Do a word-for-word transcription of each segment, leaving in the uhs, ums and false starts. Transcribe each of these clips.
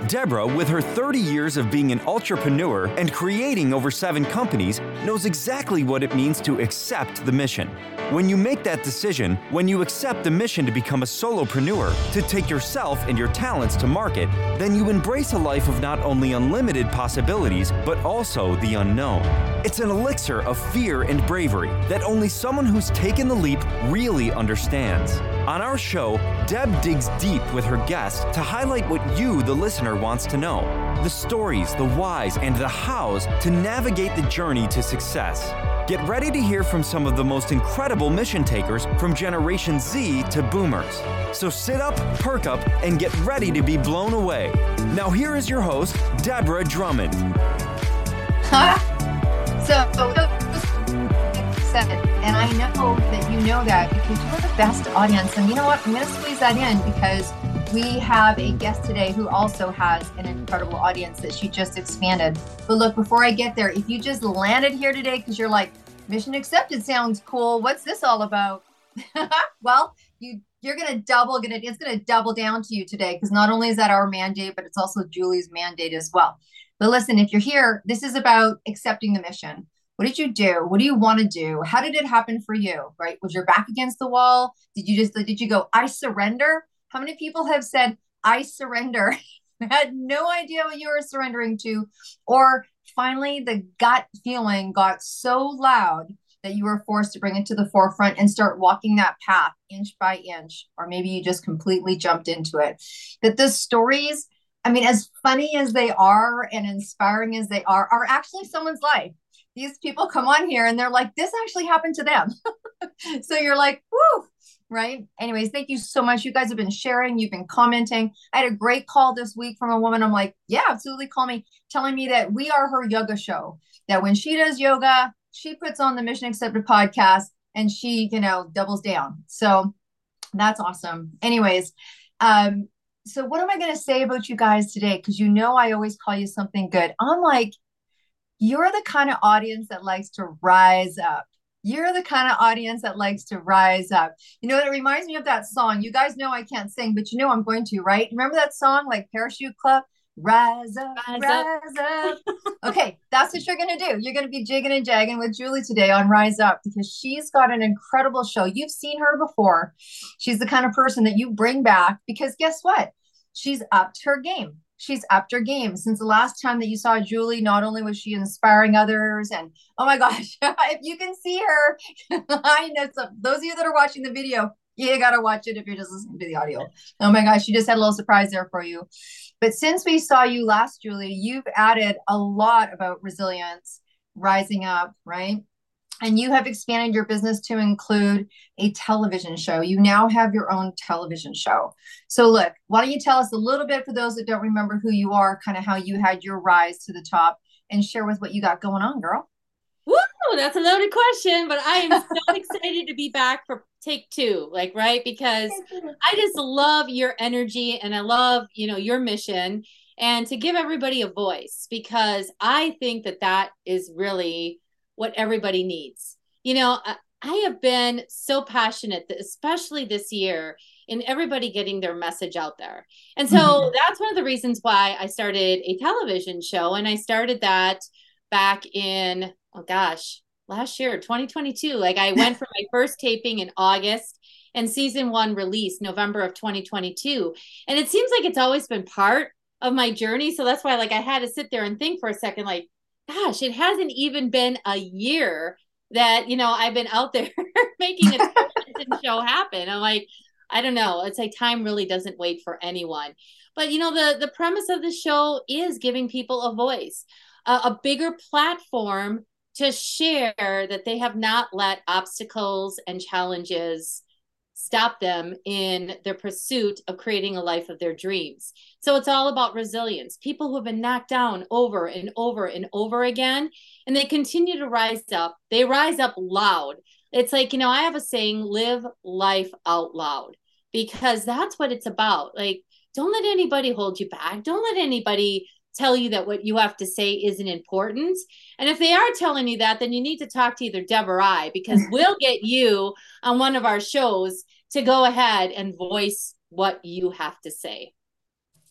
Deborah, with her thirty years of being an entrepreneur and creating over seven companies, knows exactly what it means to accept the mission. When you make that decision, when you accept the mission to become a solopreneur, to take yourself and your talents to market, then you embrace a life of not only unlimited possibilities, but also the unknown. It's an elixir of fear and bravery that only someone who's taken the leap really understands. On our show, Deb digs deep with her guests to highlight what you, the listener, wants to know. The stories, the whys, and the hows to navigate the journey to success. Get ready to hear from some of the most incredible mission takers from Generation Z to Boomers. So sit up, perk up, and get ready to be blown away. Now here is your host, Deborah Drummond. so, and I know that you know that because you're the best audience. And you know what? I'm going to squeeze that in because we have a guest today who also has an incredible audience that she just expanded. But look, before I get there, if you just landed here today because you're like, mission accepted sounds cool. What's this all about? Well, you, you're going to double, gonna, it's going to double down to you today because not only is that our mandate, but it's also Julie's mandate as well. But listen, if you're here, this is about accepting the mission. What did you do? What do you want to do? How did it happen for you, right? Was your back against the wall? Did you just, did you go, I surrender? How many people have said, I surrender? Had no idea what you were surrendering to. Or finally, the gut feeling got so loud that you were forced to bring it to the forefront and start walking that path inch by inch. Or maybe you just completely jumped into it. That the stories, I mean, as funny as they are and inspiring as they are, are actually someone's life. These people come on here and they're like, this actually happened to them. So you're like, whoo. Right. Anyways, thank you so much. You guys have been sharing. You've been commenting. I had a great call this week from a woman. I'm like, yeah, absolutely. Call me, telling me that we are her yoga show, that when she does yoga, she puts on the Mission Accepted podcast and she, you know, doubles down. So that's awesome. Anyways, um, so what am I going to say about you guys today? Because you know, I always call you something good. I'm like, you're the kind of audience that likes to rise up. You're the kind of audience that likes to rise up. You know, it reminds me of that song. You guys know I can't sing, but you know I'm going to, right? Remember that song, like Parachute Club? Rise up, rise, rise up. up. Okay, that's what you're going to do. You're going to be jigging and jagging with Julie today on Rise Up because she's got an incredible show. You've seen her before. She's the kind of person that you bring back because guess what? She's upped her game. She's upped her game. Since the last time that you saw Julie, not only was she inspiring others and, oh my gosh, if you can see her, I know some, those of you that are watching the video, you got to watch it if you're just listening to the audio. Oh my gosh, she just had a little surprise there for you. But since we saw you last, Julie, you've added a lot about resilience, rising up, right? And you have expanded your business to include a television show. You now have your own television show. So look, why don't you tell us a little bit for those that don't remember who you are, kind of how you had your rise to the top and share with what you got going on, girl. Woo, that's a loaded question, but I am so excited to be back for take two, like, right? Because I just love your energy and I love, you know, your mission and to give everybody a voice because I think that that is really what everybody needs. You know, I, I have been so passionate, that, especially this year, in everybody getting their message out there. And so mm-hmm. that's one of the reasons why I started a television show. And I started that back in, oh gosh, last year, twenty twenty-two. Like I went for my first taping in August and season one released November of twenty twenty-two. And it seems like it's always been part of my journey. So that's why like I had to sit there and think for a second, like, gosh, it hasn't even been a year that, you know, I've been out there making a television show happen. I'm like, I don't know. It's like time really doesn't wait for anyone. But, you know, the, the premise of the show is giving people a voice, a, a bigger platform to share that they have not let obstacles and challenges stop them in their pursuit of creating a life of their dreams. So it's all about resilience. People who have been knocked down over and over and over again, and they continue to rise up. They rise up loud. It's like, you know, I have a saying, live life out loud, because that's what it's about. Like, don't let anybody hold you back. Don't let anybody tell you that what you have to say isn't important. And if they are telling you that, then you need to talk to either Deb or I, because we'll get you on one of our shows to go ahead and voice what you have to say.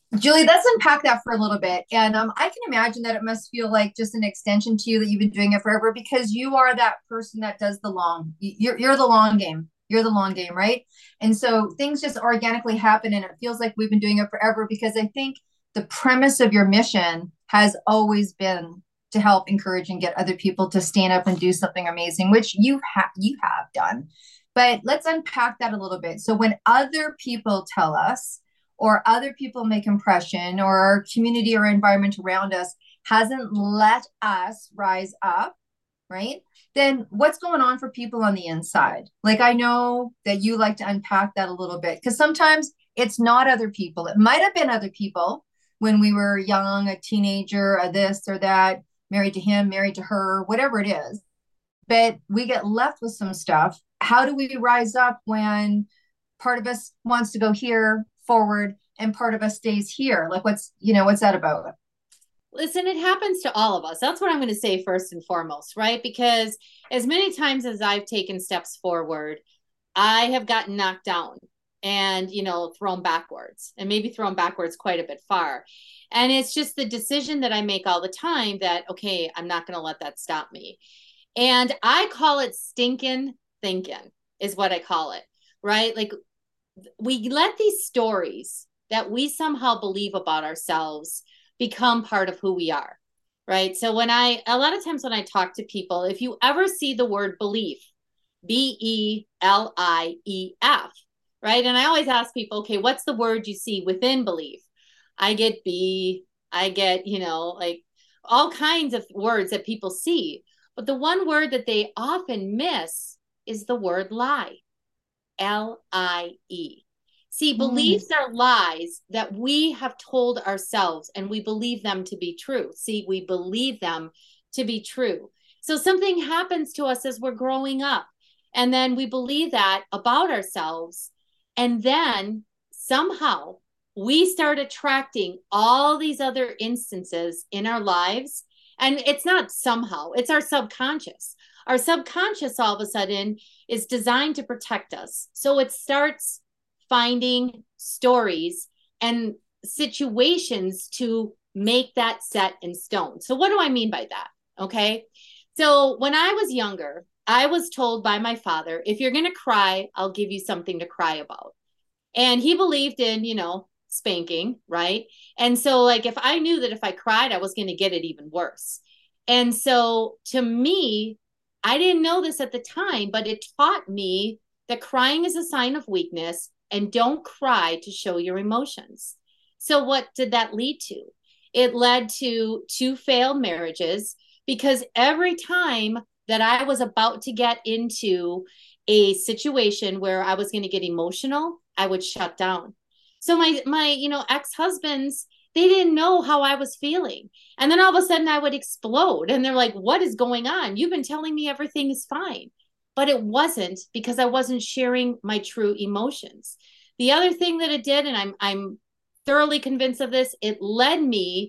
Julie, let's unpack that for a little bit. And um, I can imagine that it must feel like just an extension to you that you've been doing it forever because you are that person that does the long. You're you're the long game. You're the long game, right? And so things just organically happen, and it feels like we've been doing it forever because I think the premise of your mission has always been to help encourage and get other people to stand up and do something amazing, which you have you have done. But let's unpack that a little bit. So when other people tell us or other people make impression or our community or environment around us hasn't let us rise up, right? Then what's going on for people on the inside? Like, I know that you like to unpack that a little bit because sometimes it's not other people. It might have been other people when we were young, a teenager, a this or that, married to him, married to her, whatever it is. But we get left with some stuff. How do we rise up when part of us wants to go here forward and part of us stays here? Like, what's, you know, what's that about? Listen, it happens to all of us. That's what I'm going to say first and foremost, right? Because as many times as I've taken steps forward, I have gotten knocked down and, you know, thrown backwards and maybe thrown backwards quite a bit far. And it's just the decision that I make all the time that, okay, I'm not going to let that stop me. And I call it stinking thinking is what I call it, right? Like we let these stories that we somehow believe about ourselves become part of who we are, right? So when I, a lot of times when I talk to people, if you ever see the word belief, B E L I E F, right? And I always ask people, okay, what's the word you see within belief? I get B, I get, you know, like all kinds of words that people see. But the one word that they often miss is the word lie, L I E. See, mm. beliefs are lies that we have told ourselves and we believe them to be true. See, we believe them to be true. So something happens to us as we're growing up, and then we believe that about ourselves. And then somehow we start attracting all these other instances in our lives. And it's not somehow, it's our subconscious. Our subconscious all of a sudden is designed to protect us. So it starts finding stories and situations to make that set in stone. So what do I mean by that? Okay. So when I was younger, I was told by my father, if you're going to cry, I'll give you something to cry about. And he believed in, you know, spanking, right? And so like, if I knew that if I cried, I was going to get it even worse. And so to me, I didn't know this at the time, but it taught me that crying is a sign of weakness and don't cry to show your emotions. So what did that lead to? It led to two failed marriages because every time that I was about to get into a situation where I was going to get emotional, I would shut down. So my, my, you know, ex-husbands, they didn't know how I was feeling. And then all of a sudden I would explode and they're like, what is going on? You've been telling me everything is fine. But it wasn't, because I wasn't sharing my true emotions. The other thing that it did, and I'm, I'm thoroughly convinced of this, it led me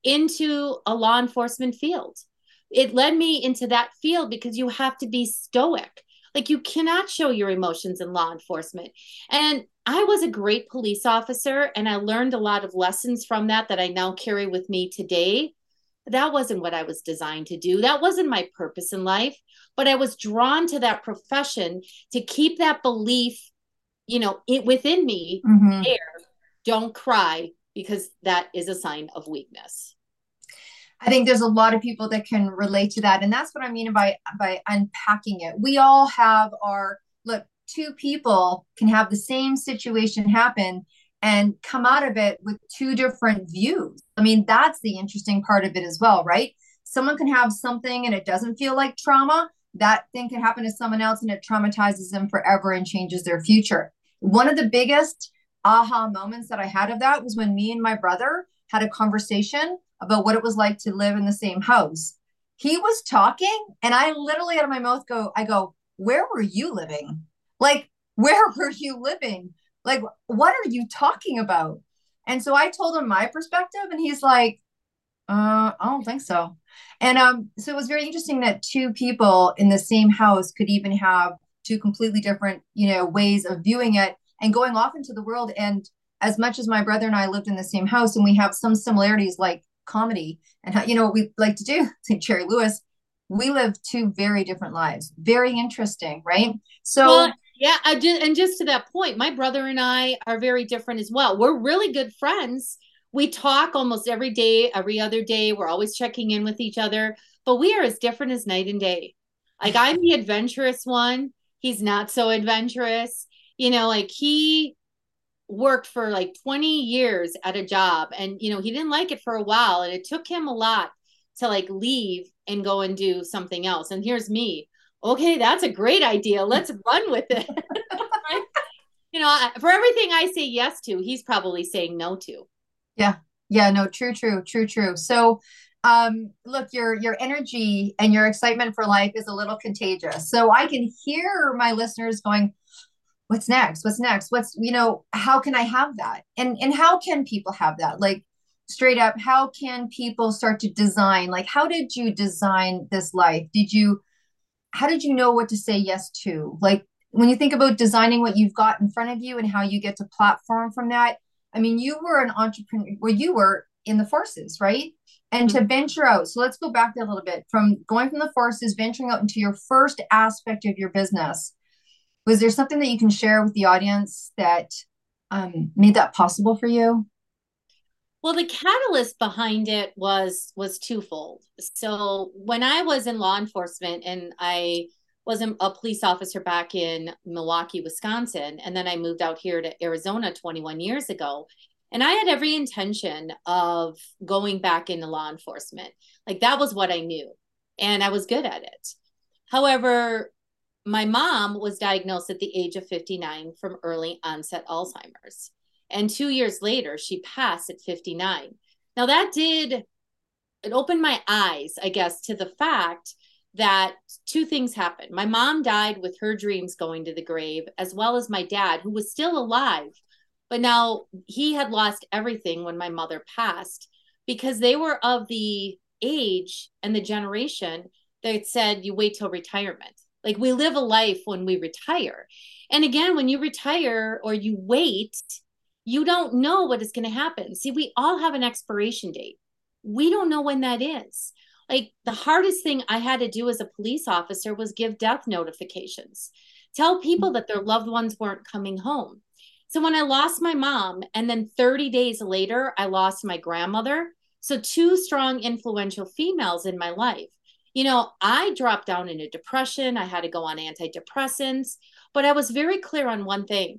into a law enforcement field. It led me into that field because you have to be stoic. Like you cannot show your emotions in law enforcement. And I was a great police officer and I learned a lot of lessons from that that I now carry with me today. That wasn't what I was designed to do. That wasn't my purpose in life, but I was drawn to that profession to keep that belief, you know, it within me mm-hmm. there. Don't cry because that is a sign of weakness. I think there's a lot of people that can relate to that. And that's what I mean by, by unpacking it. We all have our, look, two people can have the same situation happen and come out of it with two different views. I mean, that's the interesting part of it as well, right? Someone can have something and it doesn't feel like trauma. That thing can happen to someone else and it traumatizes them forever and changes their future. One of the biggest aha moments that I had of that was when me and my brother had a conversation about what it was like to live in the same house. He was talking and I literally out of my mouth go, I go, where were you living? Like, where were you living? Like, what are you talking about? And so I told him my perspective and he's like, uh, I don't think so. And um, so it was very interesting that two people in the same house could even have two completely different, you know, ways of viewing it and going off into the world and as much as my brother and I lived in the same house and we have some similarities like comedy and how, you know, what we like to do, like Jerry Lewis, we live two very different lives. Very interesting, right? So well, yeah, I just, and just to that point, my brother and I are very different as well. We're really good friends. We talk almost every day, every other day. We're always checking in with each other, but we are as different as night and day. Like I'm the adventurous one. He's not so adventurous. You know, like he worked for like twenty years at a job and, you know, he didn't like it for a while. And it took him a lot to like leave and go and do something else. And here's me. Okay, that's a great idea. Let's run with it. Right? You know, for everything I say yes to, he's probably saying no to. Yeah. Yeah, no, true, true, true, true. So um look, your your energy and your excitement for life is a little contagious. So I can hear my listeners going, what's next? What's next? What's, you know, how can I have that? And and how can people have that? Like straight up, how can people start to design? Like how did you design this life? Did you how did you know what to say yes to? Like when you think about designing what you've got in front of you and how you get to platform from that, I mean, you were an entrepreneur where you were in the forces, right? And to venture out. So let's go back there a little bit from going from the forces, venturing out into your first aspect of your business. Was there something that you can share with the audience that um, made that possible for you? Well, the catalyst behind it was was twofold. So when I was in law enforcement and I was a, a police officer back in Milwaukee, Wisconsin, and then I moved out here to Arizona twenty-one years ago, and I had every intention of going back into law enforcement. Like that was what I knew, and I was good at it. However, my mom was diagnosed at the age of fifty-nine from early onset Alzheimer's. And two years later, she passed at fifty-nine. Now that did, it opened my eyes, I guess, to the fact that two things happened. My mom died with her dreams going to the grave, as well as my dad, who was still alive. But now he had lost everything when my mother passed because they were of the age and the generation that said, you wait till retirement. Like we live a life when we retire. And again, when you retire or you wait, you don't know what is going to happen. See, we all have an expiration date. We don't know when that is. Like the hardest thing I had to do as a police officer was give death notifications, tell people that their loved ones weren't coming home. So when I lost my mom, and then thirty days later, I lost my grandmother. So two strong, influential females in my life. You know, I dropped down into depression. I had to go on antidepressants, but I was very clear on one thing.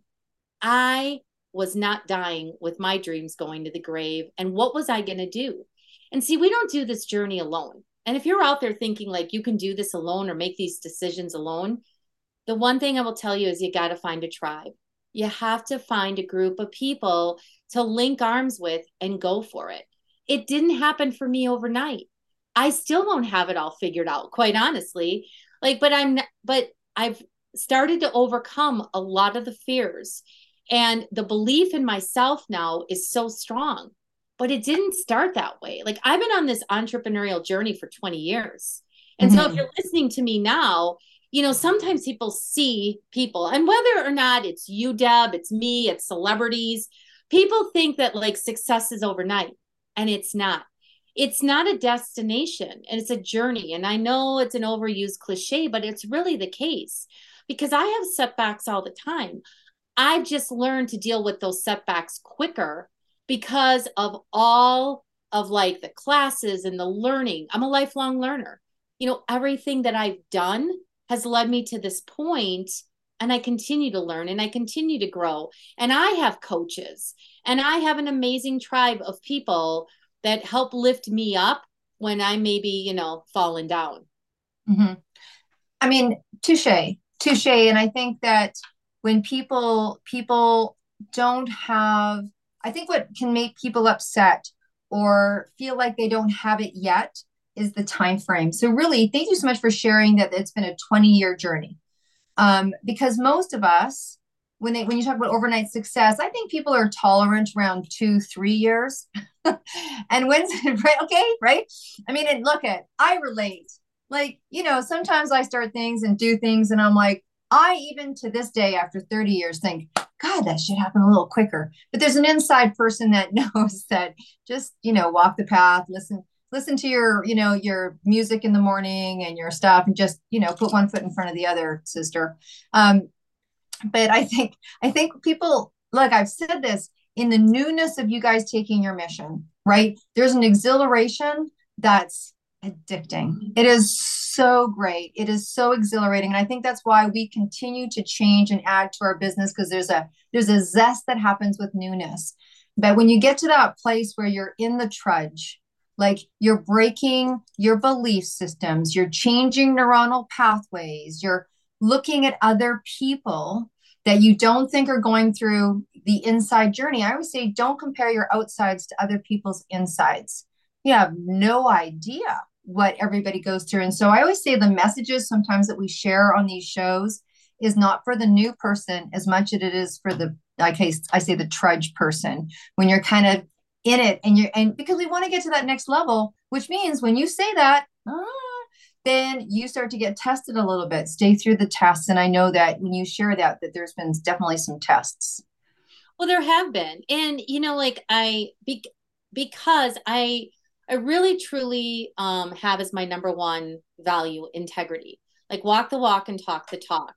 I was not dying with my dreams going to the grave. And what was I going to do? And see, we don't do this journey alone. And if you're out there thinking like you can do this alone or make these decisions alone, the one thing I will tell you is you got to find a tribe. You have to find a group of people to link arms with and go for it. It didn't happen for me overnight. I still don't have it all figured out, quite honestly. Like, but I'm, but I've started to overcome a lot of the fears. And the belief in myself now is so strong, but it didn't start that way. Like I've been on this entrepreneurial journey for twenty years. And mm-hmm. so if you're listening to me now, you know, sometimes people see people, and whether or not it's you, Deb, it's me, it's celebrities, people think that like success is overnight, and it's not. It's not a destination, and it's a journey. And I know it's an overused cliche, but it's really the case because I have setbacks all the time. I've just learned to deal with those setbacks quicker because of all of like the classes and the learning. I'm a lifelong learner. You know, everything that I've done has led me to this point, and I continue to learn and I continue to grow. And I have coaches, and I have an amazing tribe of people that help lift me up when I maybe, you know, fallen down. Mm-hmm. I mean, touche, touche. And I think that when people, people don't have, I think what can make people upset or feel like they don't have it yet is the time frame. So really, thank you so much for sharing that it's been a twenty year journey. Um, because most of us, when they, when you talk about overnight success, I think people are tolerant around two, three years. And when's right? Okay, right? I mean, and look at, I relate. Like, you know, sometimes I start things and do things and I'm like, I even to this day, after thirty years, think, God, that should happen a little quicker. But there's an inside person that knows that just, you know, walk the path, listen, listen to your, you know, your music in the morning and your stuff and just, you know, put one foot in front of the other, sister. Um, but I think, I think people, look, I've said this in the newness of you guys taking your mission, right? There's an exhilaration that's addicting. It is so great. It is so exhilarating. And I think that's why we continue to change and add to our business, because there's a there's a zest that happens with newness. But when you get to that place where you're in the trudge, like you're breaking your belief systems, you're changing neuronal pathways, you're looking at other people that you don't think are going through the inside journey. I always say, don't compare your outsides to other people's insides. You have no idea what everybody goes through. And so I always say the messages sometimes that we share on these shows is not for the new person as much as it is for the, like I, I say, the trudge person, when you're kind of in it and you're, and because we want to get to that next level, which means when you say that, ah, then you start to get tested a little bit, stay through the tests. And I know that when you share that, that there's been definitely some tests. Well, there have been. And, you know, like I, be, because I, I really truly um, have as my number one value integrity, like walk the walk and talk the talk.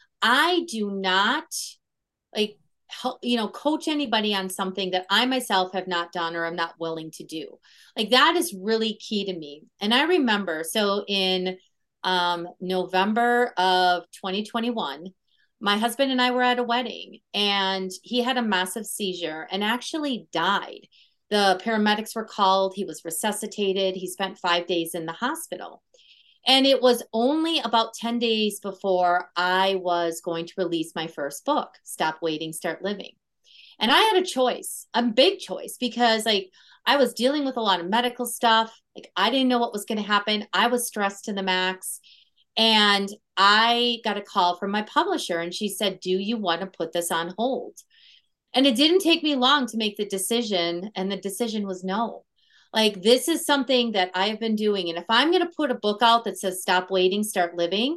I do not like, help, you know, coach anybody on something that I myself have not done or I'm not willing to do. Like that is really key to me. And I remember, so in um, November of twenty twenty-one, my husband and I were at a wedding and he had a massive seizure and actually died. The paramedics were called. He was resuscitated. He spent five days in the hospital. And it was only about ten days before I was going to release my first book, Stop Waiting, Start Living. And I had a choice, a big choice, because like I was dealing with a lot of medical stuff. Like I didn't know what was going to happen. I was stressed to the max. And I got a call from my publisher and she said, do you want to put this on hold? And it didn't take me long to make the decision. And the decision was no. Like, this is something that I have been doing. And if I'm going to put a book out that says, stop waiting, start living,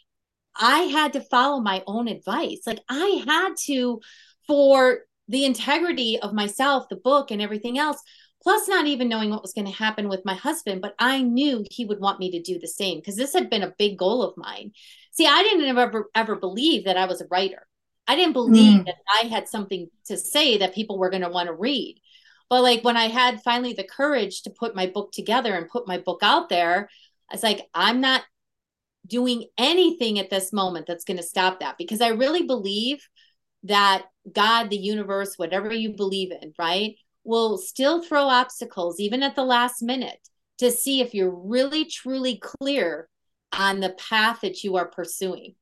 I had to follow my own advice. Like I had to, for the integrity of myself, the book and everything else, plus not even knowing what was going to happen with my husband, but I knew he would want me to do the same because this had been a big goal of mine. See, I didn't ever, ever believe that I was a writer. I didn't believe mm. that I had something to say that people were going to want to read. But like when I had finally the courage to put my book together and put my book out there, I was like, I'm not doing anything at this moment that's going to stop that, because I really believe that God, the universe, whatever you believe in, right, will still throw obstacles even at the last minute to see if you're really, truly clear on the path that you are pursuing.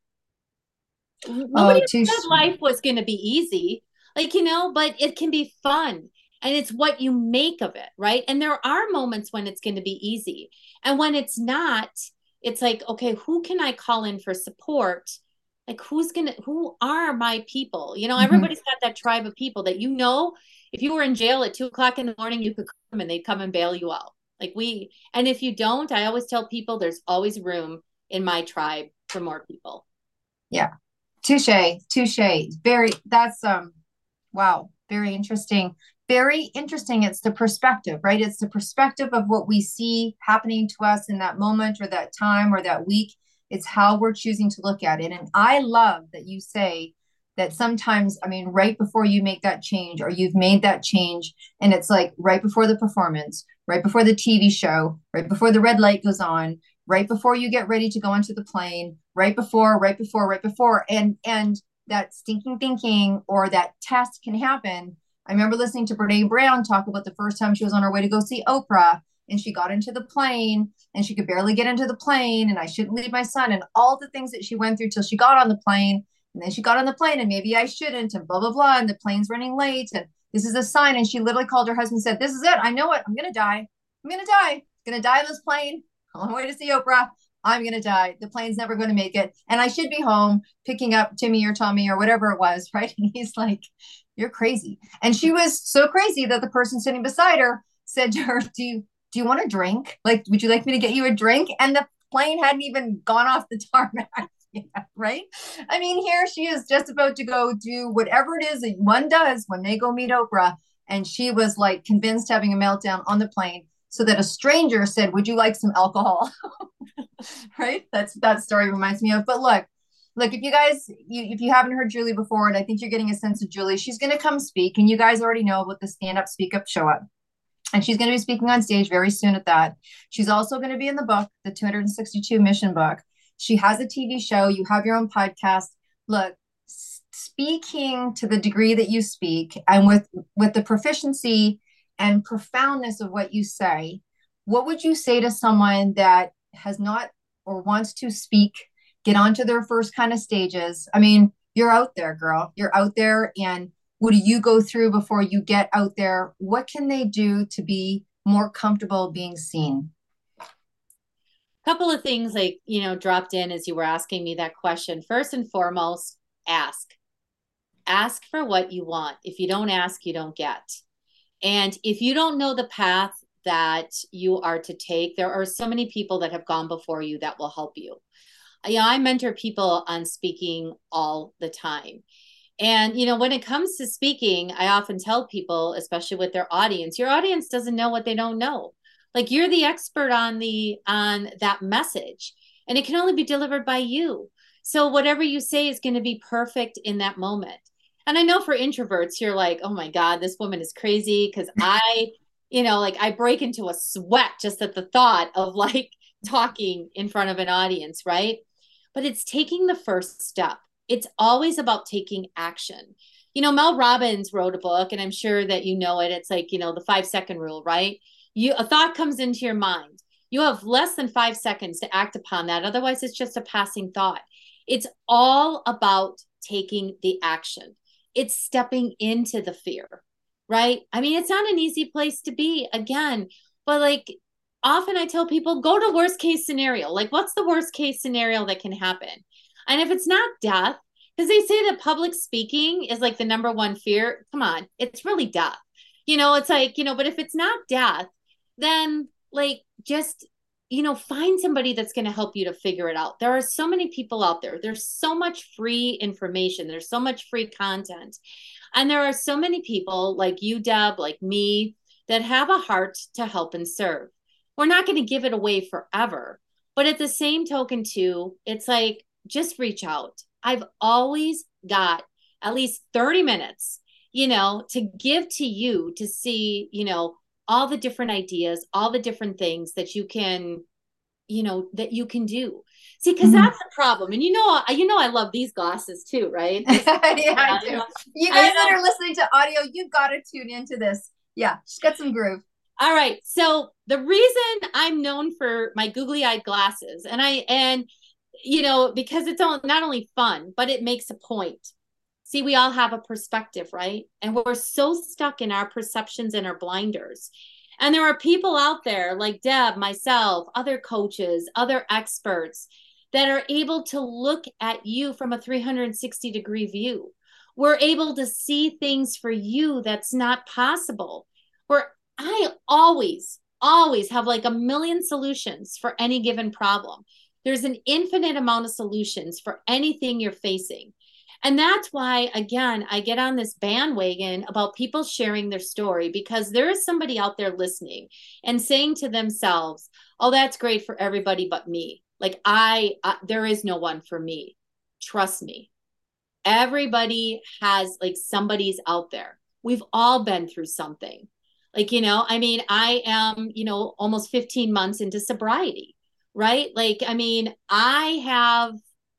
Nobody oh, said sweet. Life was going to be easy, like, you know, but it can be fun. And it's what you make of it, right? And there are moments when it's going to be easy. And when it's not, it's like, okay, who can I call in for support? Like, who's going to, who are my people? You know, mm-hmm. everybody's got that tribe of people that, you know, if you were in jail at two o'clock in the morning, you could come and they'd come and bail you out. Like we, and if you don't, I always tell people there's always room in my tribe for more people. Yeah. Touche, touche. Very, that's, um, wow. Very interesting. Very interesting. It's the perspective, right? It's the perspective of what we see happening to us in that moment or that time or that week. It's how we're choosing to look at it. And I love that you say that sometimes, I mean, right before you make that change or you've made that change, and it's like right before the performance, right before the T V show, right before the red light goes on, right before you get ready to go onto the plane, right before, right before, right before, and, and that stinking thinking or that test can happen. I remember listening to Brene Brown talk about the first time she was on her way to go see Oprah, and she got into the plane and she could barely get into the plane, and I shouldn't leave my son, and all the things that she went through till she got on the plane. And then she got on the plane and maybe I shouldn't, and blah, blah, blah. And the plane's running late. And this is a sign. And she literally called her husband and said, this is it. I know it. I'm going to die. I'm going to die. I'm going to die on this plane. On my way to see Oprah. I'm going to die. The plane's never going to make it. And I should be home picking up Timmy or Tommy or whatever it was. Right. And he's like, you're crazy. And she was so crazy that the person sitting beside her said to her, do you, do you want a drink? Like, would you like me to get you a drink? And the plane hadn't even gone off the tarmac. Yeah, right? I mean, here she is just about to go do whatever it is that one does when they go meet Oprah. And she was like convinced, having a meltdown on the plane, so that a stranger said, "Would you like some alcohol?" Right? That's that story reminds me of. But look, look, if you guys, you, if you haven't heard Julie before, and I think you're getting a sense of Julie, she's going to come speak. And you guys already know about the Stand Up, Speak Up, Show Up. And she's going to be speaking on stage very soon at that. She's also going to be in the book, the two hundred sixty-two Mission book. She has a T V show. You have your own podcast. Look, speaking to the degree that you speak, and with with the proficiency and profoundness of what you say, what would you say to someone that has not or wants to speak, get onto their first kind of stages? I mean, you're out there, girl. You're out there. And what do you go through before you get out there? What can they do to be more comfortable being seen? Couple of things like, you know, dropped in as you were asking me that question. First and foremost, ask. Ask for what you want. If you don't ask, you don't get. And if you don't know the path that you are to take, there are so many people that have gone before you that will help you. Yeah, I mentor people on speaking all the time. And, you know, when it comes to speaking, I often tell people, especially with their audience, your audience doesn't know what they don't know. Like, you're the expert on the on that message, and it can only be delivered by you. So whatever you say is going to be perfect in that moment. And I know for introverts, you're like, oh my God, this woman is crazy, because I, you know, like I break into a sweat just at the thought of like talking in front of an audience, right? But it's taking the first step. It's always about taking action. You know, Mel Robbins wrote a book, and I'm sure that you know it. It's like, you know, the five second rule, right? You, a thought comes into your mind. You have less than five seconds to act upon that. Otherwise, it's just a passing thought. It's all about taking the action. It's stepping into the fear, right? I mean, it's not an easy place to be, again, but like often I tell people, go to worst case scenario. Like, what's the worst case scenario that can happen? And if it's not death, because they say that public speaking is like the number one fear. Come on, it's really death. You know, it's like, you know, but if it's not death, then like just, you know, find somebody that's going to help you to figure it out. There are so many people out there. There's so much free information. There's so much free content. And there are so many people like you, Deb, like me, that have a heart to help and serve. We're not going to give it away forever. But at the same token, too, it's like, just reach out. I've always got at least thirty minutes, you know, to give to you to see, you know, all the different ideas, all the different things that you can, you know, that you can do. See, because mm-hmm. that's the problem. And you know, you know, I love these glasses too, right? yeah, I do. You guys that are listening to audio, you've got to tune into this. Yeah, she's got some groove. All right. So the reason I'm known for my googly-eyed glasses, and I and you know, because it's all, not only fun, but it makes a point. See, we all have a perspective, right? And we're so stuck in our perceptions and our blinders. And there are people out there like Deb, myself, other coaches, other experts that are able to look at you from a three hundred sixty degree view. We're able to see things for you that's not possible. Where I always, always have like a million solutions for any given problem. There's an infinite amount of solutions for anything you're facing. And that's why, again, I get on this bandwagon about people sharing their story, because there is somebody out there listening and saying to themselves, oh, that's great for everybody but me. Like I, I there is no one for me. Trust me. Everybody has like somebody's out there. We've all been through something. Like, you know, I mean, I am, you know, almost fifteen months into sobriety. Right? Like, I mean, I have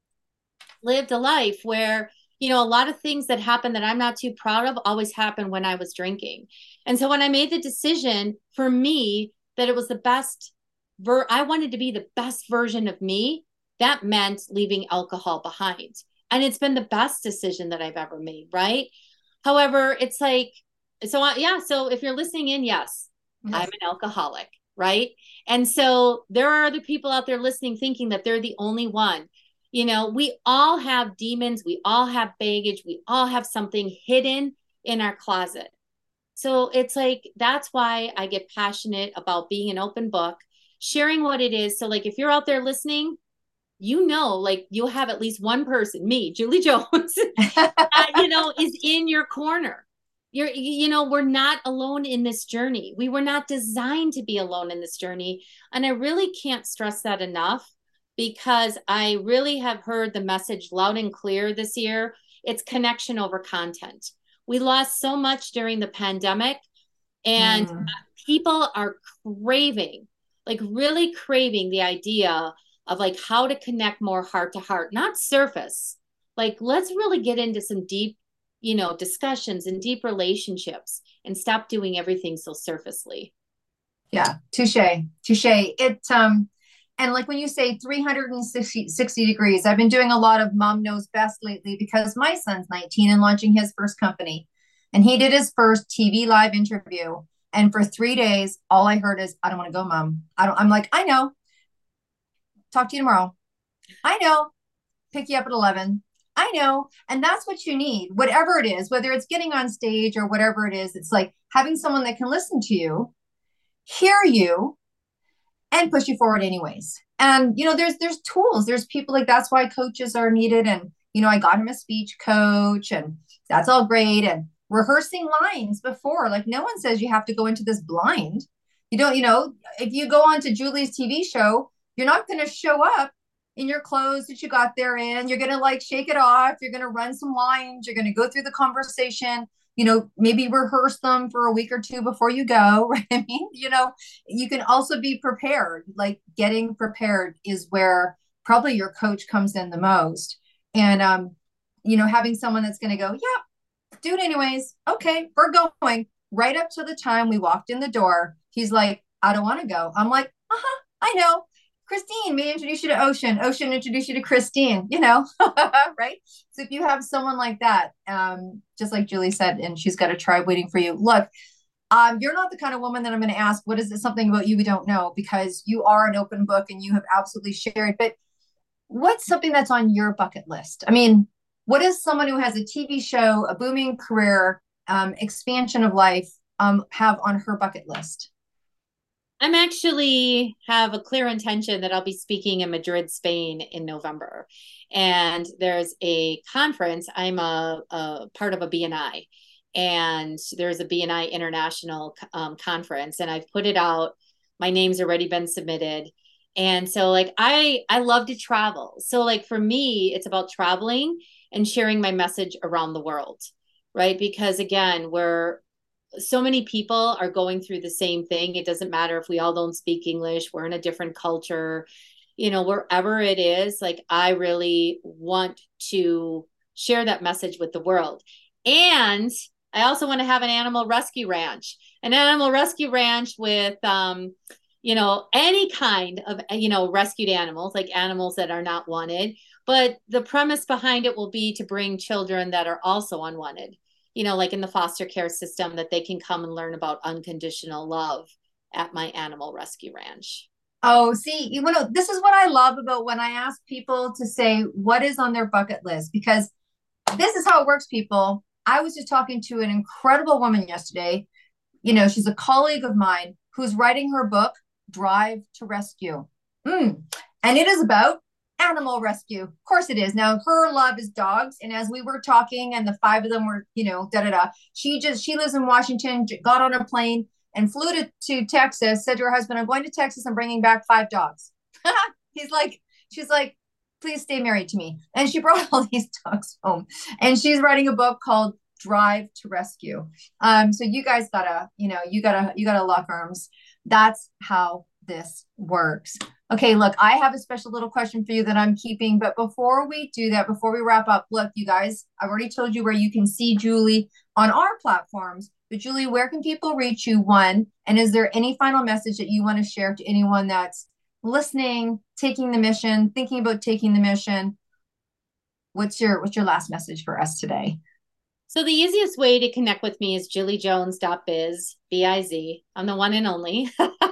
lived a life where, you know, a lot of things that happen that I'm not too proud of always happened when I was drinking. And so when I made the decision for me that it was the best, ver- I wanted to be the best version of me, that meant leaving alcohol behind. And it's been the best decision that I've ever made. Right? However, it's like, so I, yeah. So if you're listening in, yes, yes, I'm an alcoholic. Right? And so there are other people out there listening thinking that they're the only one. You know, we all have demons. We all have baggage. We all have something hidden in our closet. So it's like, that's why I get passionate about being an open book, sharing what it is. So like, if you're out there listening, you know, like you'll have at least one person, me, Julie Jones, that, you know, is in your corner. You're, you know, we're not alone in this journey. We were not designed to be alone in this journey. And I really can't stress that enough, because I really have heard the message loud and clear this year. It's connection over content. We lost so much during the pandemic, and mm. people are craving, like really craving the idea of like how to connect more heart to heart, not surface. Like, let's really get into some deep, you know, discussions and deep relationships and stop doing everything so surfacely. Yeah. Touche, touche. It, um, and like when you say three hundred sixty degrees, I've been doing a lot of Mom Knows Best lately because my son's nineteen and launching his first company, and he did his first T V live interview. And for three days, all I heard is, I don't want to go, Mom. I don't, I'm like, I know. Talk to you tomorrow. I know. Pick you up at eleven. I know. And that's what you need, whatever it is, whether it's getting on stage or whatever it is. It's like having someone that can listen to you, hear you, and push you forward anyways. And, you know, there's, there's tools, there's people, like, that's why coaches are needed. And, you know, I got him a speech coach, and that's all great. And rehearsing lines before, like, no one says you have to go into this blind. You don't, you know, if you go on to Julie's T V show, you're not going to show up in your clothes that you got there in. You're going to like shake it off. You're going to run some lines. You're going to go through the conversation, you know, maybe rehearse them for a week or two before you go. Right? I mean, you know, you can also be prepared. Like, getting prepared is where probably your coach comes in the most. And, um, you know, having someone that's going to go, yeah, do it anyways. Okay, we're going. Right up to the time we walked in the door, he's like, I don't want to go. I'm like, uh-huh, I know. Christine, may I introduce you to Ocean? Ocean, introduce you to Christine, you know, right? So if you have someone like that, um, just like Julie said, and she's got a tribe waiting for you. Look, um, you're not the kind of woman that I'm going to ask, what is it, something about you we don't know? Because you are an open book and you have absolutely shared. But what's something that's on your bucket list? I mean, what is someone who has a T V show, a booming career, um, expansion of life, um, have on her bucket list? I'm actually have a clear intention that I'll be speaking in Madrid, Spain in November. And there's a conference. I'm a, a part of a B N I, and there's a B N I international um, conference, and I've put it out. My name's already been submitted. And so like, I, I love to travel. So like for me, it's about traveling and sharing my message around the world, right? Because again, we're, so many people are going through the same thing. It doesn't matter if we all don't speak English, we're in a different culture, you know, wherever it is. Like, I really want to share that message with the world. And I also want to have an animal rescue ranch, an animal rescue ranch with, um, you know, any kind of, you know, rescued animals, like animals that are not wanted. But the premise behind it will be to bring children that are also unwanted, you know, like in the foster care system, that they can come and learn about unconditional love at my animal rescue ranch. Oh, see, you know, this is what I love about when I ask people to say what is on their bucket list, because this is how it works, people. I was just talking to an incredible woman yesterday. You know, she's a colleague of mine who's writing her book, Drive to Rescue. Mm. And it is about animal rescue. Of course it is. Now, her love is dogs. And as we were talking and the five of them were, you know, da da da, she just, she lives in Washington, got on a plane and flew to, to Texas, said to her husband, I'm going to Texas, I'm bringing back five dogs. He's like, she's like, please stay married to me. And she brought all these dogs home. And she's writing a book called Drive to Rescue. Um, so you guys gotta, you know, you gotta, you gotta lock arms. That's how this works. Okay, look, I have a special little question for you that I'm keeping. But before we do that, before we wrap up, look, you guys, I've already told you where you can see Julie on our platforms. But Julie, where can people reach you? One, and is there any final message that you want to share to anyone that's listening, taking the mission, thinking about taking the mission? What's your what's your last message for us today? So the easiest way to connect with me is julie jones dot biz, B I Z. I'm the one and only.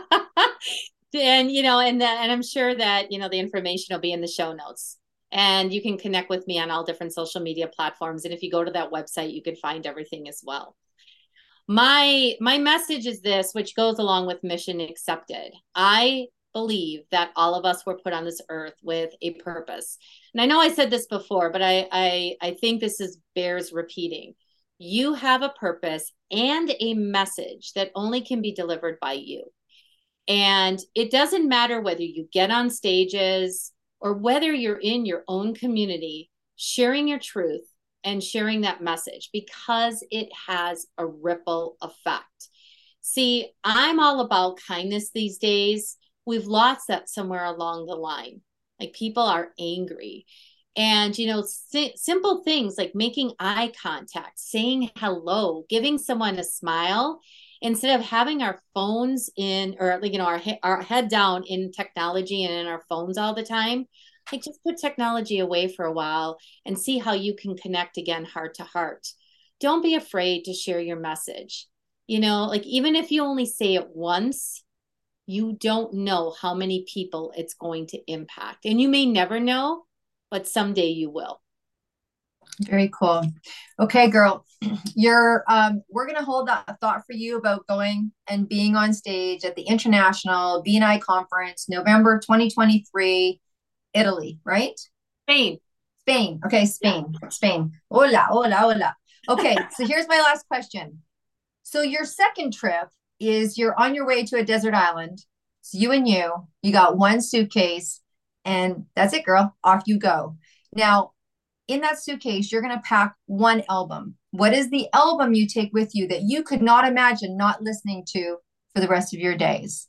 And, you know, and that, and I'm sure that, you know, the information will be in the show notes, and you can connect with me on all different social media platforms. And if you go to that website, you can find everything as well. My, my message is this, which goes along with Mission Accepted. I believe that all of us were put on this earth with a purpose. And I know I said this before, but I I, I think this is bears repeating. You have a purpose and a message that only can be delivered by you. And it doesn't matter whether you get on stages or whether you're in your own community, sharing your truth and sharing that message, because it has a ripple effect. See, I'm all about kindness these days. We've lost that somewhere along the line. Like, people are angry. And, you know, si- simple things like making eye contact, saying hello, giving someone a smile, instead of having our phones in, or, you know, our, he- our head down in technology and in our phones all the time. Like, just put technology away for a while and see how you can connect again, heart to heart. Don't be afraid to share your message. You know, like, even if you only say it once, you don't know how many people it's going to impact. And you may never know, but someday you will. Very cool. Okay, girl, you're um we're gonna hold that thought for you about going and being on stage at the International B and I Conference, November twenty twenty-three, Italy, right? Spain. Spain. Okay, Spain. Yeah. Spain. Hola, hola, hola. Okay, so here's my last question. So your second trip is you're on your way to a desert island. It's you and you. You got one suitcase, and that's it, girl. Off you go. Now, in that suitcase, you're going to pack one album. What is the album you take with you that you could not imagine not listening to for the rest of your days?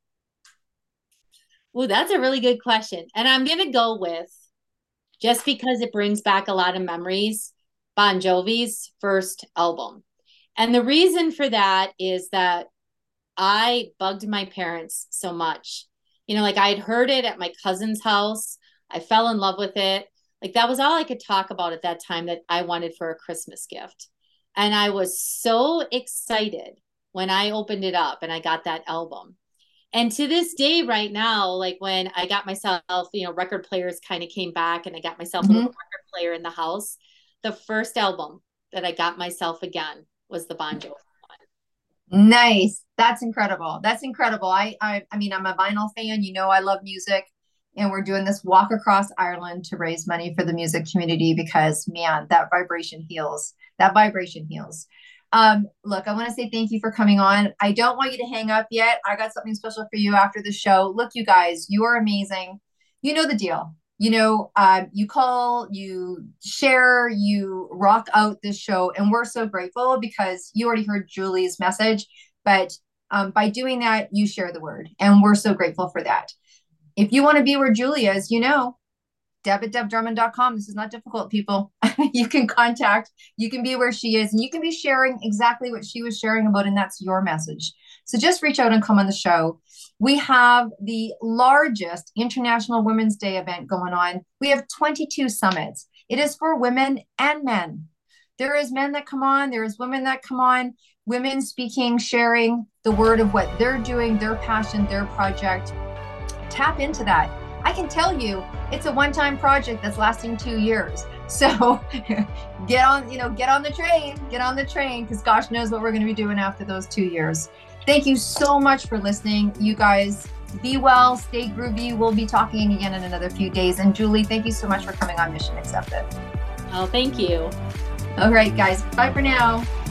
Well, that's a really good question. And I'm going to go with, just because it brings back a lot of memories, Bon Jovi's first album. And the reason for that is that I bugged my parents so much. You know, like, I had heard it at my cousin's house. I fell in love with it. Like, that was all I could talk about at that time that I wanted for a Christmas gift. And I was so excited when I opened it up and I got that album. And to this day right now, like, when I got myself, you know, record players kind of came back and I got myself mm-hmm. a little record player in the house, the first album that I got myself again was the Bon Jovi one. Nice. That's incredible. That's incredible. I, I, I mean, I'm a vinyl fan, you know, I love music. And we're doing this walk across Ireland to raise money for the music community because, man, that vibration heals. That vibration heals. Um, look, I want to say thank you for coming on. I don't want you to hang up yet. I got something special for you after the show. Look, you guys, you are amazing. You know the deal. You know, uh, you call, you share, you rock out this show. And we're so grateful because you already heard Julie's message. But um, by doing that, you share the word. And we're so grateful for that. If you want to be where Julie is, you know, Deb at deb drummond dot com. This is not difficult, people. You can contact, you can be where she is, and you can be sharing exactly what she was sharing about, and that's your message. So just reach out and come on the show. We have the largest International Women's Day event going on. We have twenty-two summits. It is for women and men. There is men that come on, there is women that come on, women speaking, sharing the word of what they're doing, their passion, their project. Tap into that. I can tell you it's a one-time project that's lasting two years. So get on, you know, get on the train, get on the train, because gosh knows what we're going to be doing after those two years. Thank you so much for listening. You guys be well, stay groovy. We'll be talking again in another few days. And Julie, thank you so much for coming on Mission Accepted. Oh, thank you. All right, guys. Bye for now.